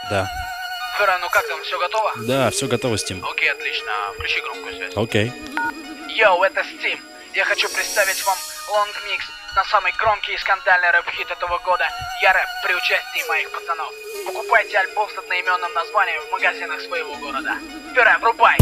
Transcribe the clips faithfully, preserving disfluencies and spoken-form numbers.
Да. Фера, ну как там, все готово? Да, все готово, Steam. Окей, отлично. Включи громкую связь. Окей. Йоу, это Steam. Я хочу представить вам Long Mix на самый громкий и скандальный рэп-хит этого года. Я рэп при участии моих пацанов. Покупайте альбом с одноименным названием в магазинах своего города. Фера, врубай!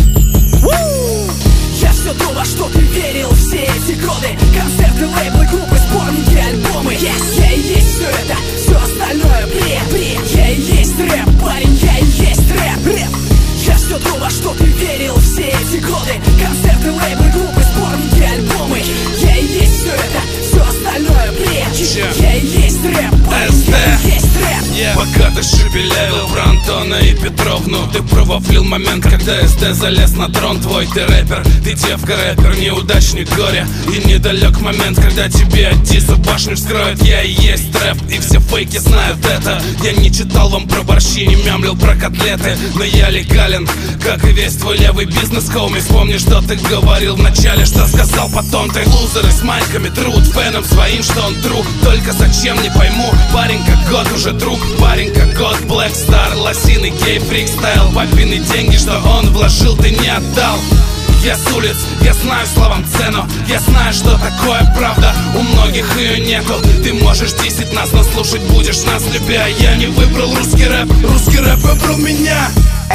Я все то, во что ты верил все эти годы. Концерты, лейблы, группы, сборники, альбомы. Yes. Я и есть все это, все остальное бред, бред. Я и есть рэп, парень, я и есть рэп, рэп. Я все то, во что ты верил все эти годы. Концерты, лейблы, группы, сборники, альбомы. Я и есть все это, все остальное бред. Я и есть рэп, парень, я и есть рэп. Yeah. Пока ты шепелявил про Антона и Петровну, ты провафлил момент, когда эс дэ залез на трон твой. Ты рэпер, ты девка рэпер, неудачник горя. И недалек момент, когда тебе от диса башню вскроют. Я и есть рэп, и все фейки знают это. Я не читал вам про борщи, не мямлил про котлеты, но я легален, как и весь твой левый бизнес, хоуми. Вспомни, что ты говорил вначале, что сказал потом. Ты лузеры с майками труд, фэном своим, что он тру. Только зачем, не пойму, парень как год уже друг. Парень как год, Black Star, лосиный гей, фрикстайл. Папины деньги, что он вложил, ты не отдал. Я с улиц, я знаю словам цену. Я знаю, что такое правда, у многих ее нету. Ты можешь десять нас, но слушать будешь нас, любя. Я не выбрал русский рэп, русский рэп выбрал меня.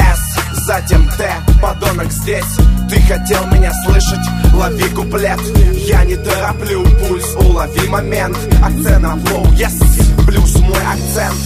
С, затем Т, подонок здесь. Ты хотел меня слышать, лови куплет. Я не тороплю пульс, улови момент. Акцент на флоу, yes, плюс мой акцент.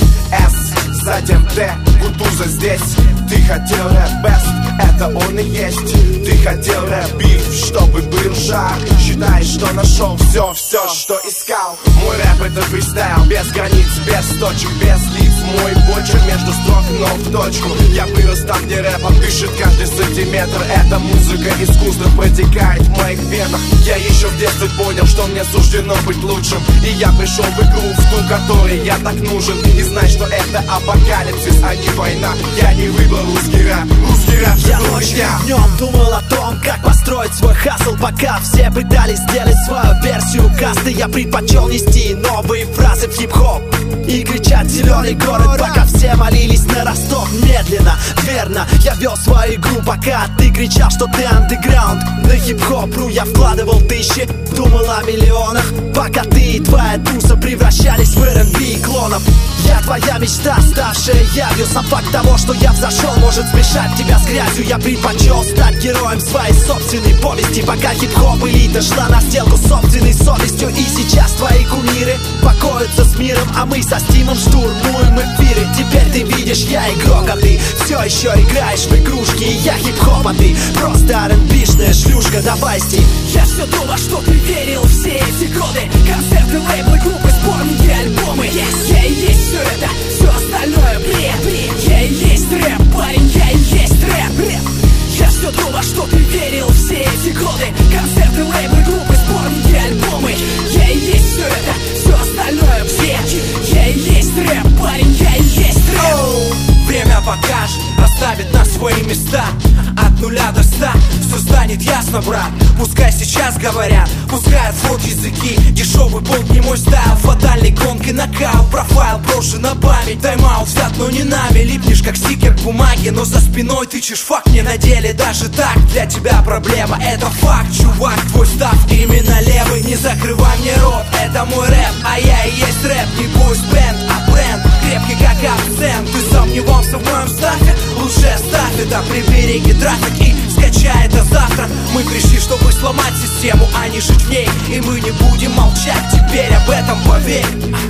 С, затем Т, Кутуза здесь. Ты хотел рэп бест, это он и есть. Ты хотел рэп биф, чтобы был жар. Считай, что нашел все, все, что искал. Мой рэп это фристайл, без границ, без точек, без лиц. Мой почерк между строк, но в точку. Я вырос там, где рэпом дышит каждый сантиметр. Эта музыка искусства протекает в моих венах. Я еще в детстве понял, что мне суждено быть лучшим. И я пришел в игру, в ту, которой я так нужен. И знай, что это апокалипсис, а не война. Я не выбрал русский рэп, русский рэп я ночью днем думал о том, как построить свой хасл. Пока все пытались сделать свою версию касты, я предпочел нести новые фразы в хип-хоп и кричать «Зеленый город», пока все молились на Ростов. Медленно, верно, я вел свою игру, пока ты кричал, что ты андеграунд. На хип-хоп.ру я вкладывал тысячи, думал о миллионах, пока ты и твоя туса превращались в эр энд би и клонов. Я твоя мечта, ставшая явью. Сам факт того, что я взошел, может смешать тебя с грязью. Я предпочел стать героем своей собственной повести, пока хип-хоп элита шла на сделку с собственной совестью. И сейчас твои кумиры покоятся с миром, а мы со Стимом штурмуем эфиры. Теперь ты видишь, я игрок, а ты все еще играешь в игрушки. И я хип-хоп, а ты просто ар энд би-шная шлюшка. Давай, Стим. Я все то, во что ты верил все эти годы. Концерты, лейблы, группы, сборники, альбомы. Yes. Я и есть все это, все остальное бред, бред. Я и есть рэп, парень, я и есть рэп, рэп. Я все то, во что ты верил все эти годы. Концерты, лейблы, группы, сборники, альбомы. Я и есть все это, все остальное бред. Я и есть рэп, парень, я и есть рэп. Oh, время покажет, расставит на свои места. От нуля до ста все станет ясно, брат. Пускай сейчас говорят, пускай отвод языки. Дешевый болт не мой стайл, фатальный гонкой нокаут. Профайл брошен на память, тайм-аут взят, но не нами. Липнешь как стикер к бумаге, но за спиной тычешь факт. Не на деле даже так, для тебя проблема, это факт. Чувак, твой став именно левый. Не закрывай мне рот, это мой рэп, а я и есть рэп. Не бойс бенд, а бренд, крепкий как абсент. Ты сомневался в моем стафе? Лучше оставь это, прибереги трафик и скачай это завтра. Мы пришли, чтобы сломать систему, а не жить в ней. И мы не будем молчать, теперь об этом поверь.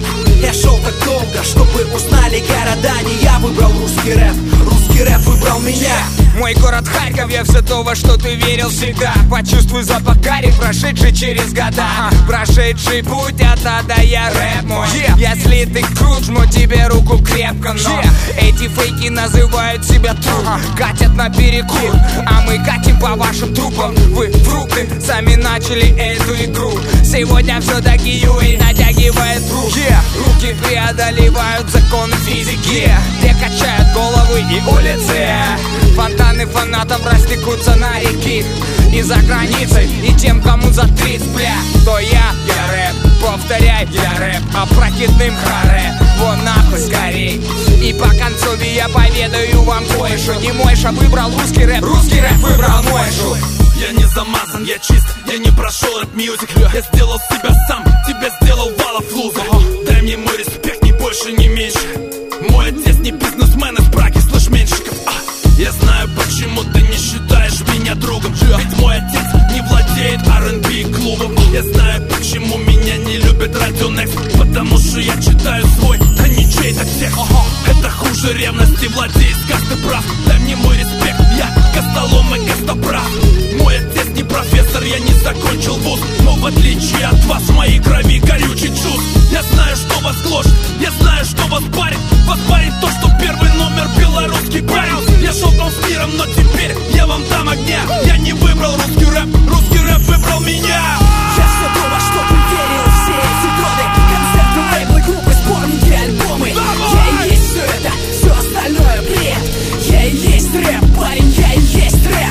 Я шел так долго, чтобы узнали города. Не я выбрал русский рэп, русский рэп выбрал меня. Мой город Харьков, я все то, во что ты верил всегда. Почувствуй запах гари, прошедший через года. Прошедший путь от А до Я рэп мой. yeah. Если ты крут, жму тебе руку крепко, но yeah. Эти фейки называют себя труп, uh-huh. Катят на перекур, а мы катим по вашим трупам. Вы фрукты, сами начали эту игру. Сегодня все-таки Юэй натягивает руки. yeah. Руки преодолевают законы физики, yeah. Те качают головы и улицы. Фонтаны фанатов растекутся на реки. И за границей, и тем, кому за тридцать, бля. То я, я рэп, повторяй, я рэп. Опрокидным харе, вон нахуй скорей. И по концове я поведаю вам кое-что. Не Мойша выбрал русский рэп, русский рэп выбрал Мойшу. Я не замазан, я чист, я не прошел рэп-мьюзик. Я сделал себя сам, тебя сделал Вала Флуза. Дай мне мой респект, ни больше, ни меньше. Мой отец не бизнесмен из Праги, слышь, меньшиков. а, Я знаю, почему ты не считаешь меня другом. Ведь мой отец не владеет ар энд би клубом. Я знаю, почему меня не любит Радио Некст. Потому что я читаю свой, а не чей-то текст. Это хуже ревности, владеет касты прав. Дай мне мой респект, я костолом и костоправ. Мой отец не профессор, я не закончил вуз. Но в отличие от вас, в моей крови горючий джуз. Я знаю, что вас гложет, я знаю, что вас парит. Вас парит то, что первый номер белорусский парень. Я шел там с миром, но теперь я вам дам огня. Я не выбрал русский рэп, русский рэп выбрал меня. Я все то, во что ты верил все эти годы. Концерты, лейблы, группы, сборники, альбомы. Я и есть все это, все остальное бред. Я и есть рэп, парень, я и есть рэп.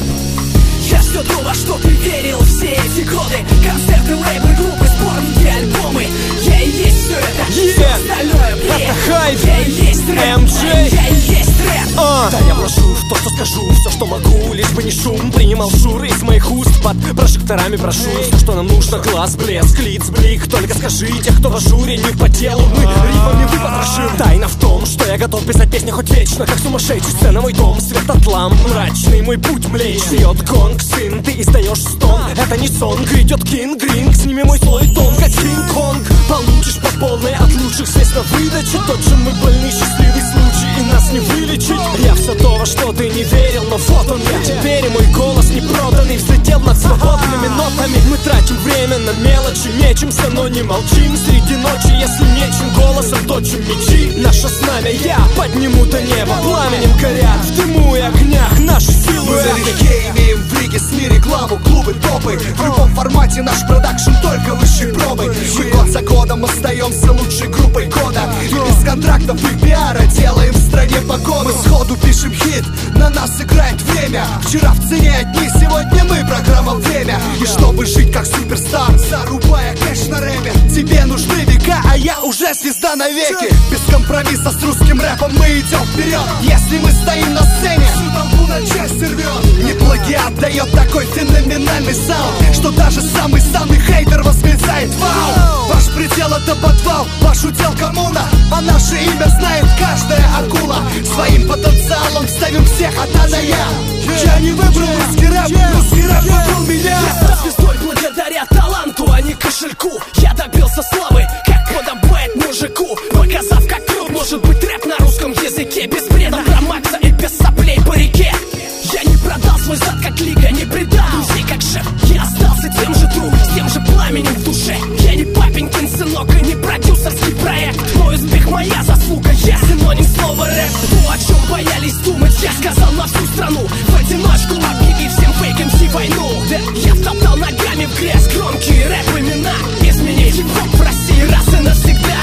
Я все то, во что ты верил все эти годы. Концерты, лейблы, группы, сборники, альбомы. Я и есть все это, все остальное бред. Я и есть рэп, парень, я и есть рэп. Да, я вложу в то, что скажу, все, что могу, лишь бы не шум. Принимал шуры из моих уст, под прожекторами прошу. Все, что нам нужно, глаз, блеск, лиц, блик. Только скажите, кто в ажуре, не по делу. Мы рифмами выпотрошим. Тайна в том, что я готов писать песни хоть вечно. Как сумасшедший, сцена мой дом, свет от ламп мрачный, мой путь млечный. Бьет гонг, сын, ты издаешь стон. Это не сон, грядет Кинг Гринг. Сними мой слой тон, как Кинг-Конг. Получишь по полной от лучших средств на выдаче. Тот же мы больный, счастливый случай, и нас не вылечить. Я все то, во что ты не верил, но вот он я. Теперь и мой голос не проданный взлетел над свободными нотами. Мы тратим время на мелочи, мечемся, но не молчим. Среди ночи, если нечем, голосом точим мечи. Наше знамя я подниму до неба. Пламенем горят в дыму и огнях наши силы. Мы налегке имеем в Риге СМИ рекламу, клубы, топы. В любом формате наш продакшн только высшей пробы. Мы год за годом остаемся лучшей группой года. И без контрактов и пиара делаем в стране погоду. Мы сходу пишем хит, на нас играет время. Вчера в цене одни, сегодня мы программа «Время». И чтобы жить как суперстар, зарубая кэш на рэпе, тебе нужны века, а я уже звезда навеки. Без компромисса с русским рэпом мы идем вперед. Если мы стоим на сцене, всю толпу на части рвет. Не плагиат дает такой феноменальный саунд, что даже самый самый хейтер восклицает вау. Ваш предел это подвал, ваш удел коммуна, а наше имя знает каждая акула. Своим потенциалом ставим всех от А до Я. Я не выбрал русский рэп, русский рэп выбрал меня. Я стал звездой благодаря таланту, а не кошельку. Я добился славы, как подобает мужику, показав, как крут может быть рэп на русском языке. Без бреда про Макса и без соплей по реке. Я не продал свой зад как лига, не предал друзей как шеф. Я остался тем же друг, с тем же пламенем в душе. Я не папенькин сынок и не продюсерский проект. Мой успех моя заслуга, я синоним слова рэп. То, о чем боялись думать, я сказал на всю страну. В одиночку объявив всем фейк эм си войну. Да, я втоптал ногами в грязь громкие рэп-имена. Изменить хип-хоп в России раз и навсегда.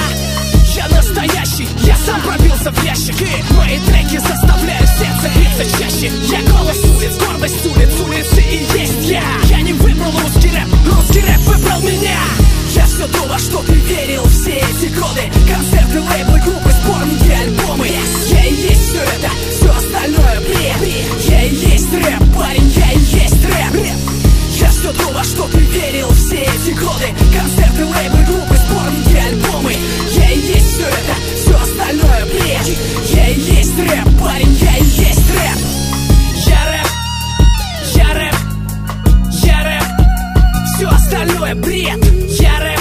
Я настоящий, я сам пробился в ящик. И мои треки заставляют сердце биться чаще. Я голос улиц, гордость улиц, улицы и есть я. Я не выбрал русский рэп, русский рэп выбрал меня. Я все то, во что ты верил все эти годы. Концерты, лейблы, группы, сборники, альбомы. Я и есть все это, все остальное бред. Я и есть рэп, парень, я и есть рэп. Я все то, во что ты верил все эти годы. Концерты, лейблы, группы, сборники, альбомы. Я и есть все это, все остальное бред. Я и есть рэп, парень, я и есть рэп. Я рэп, я рэп, я рэп. Все остальное бред. Я рэп,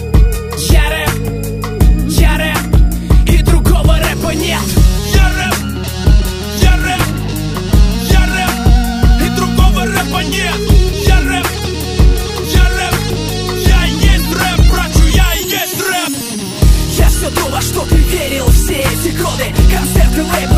я рэп, я рэп. И другого рэпа нет. Я рэп, я рэп, я рэп. И другого рэпа нет. Я рэп, я рэп, я и есть рэп, братью, я и есть рэп. Я все то, во что ты верил все эти годы. Концерты, лейблы,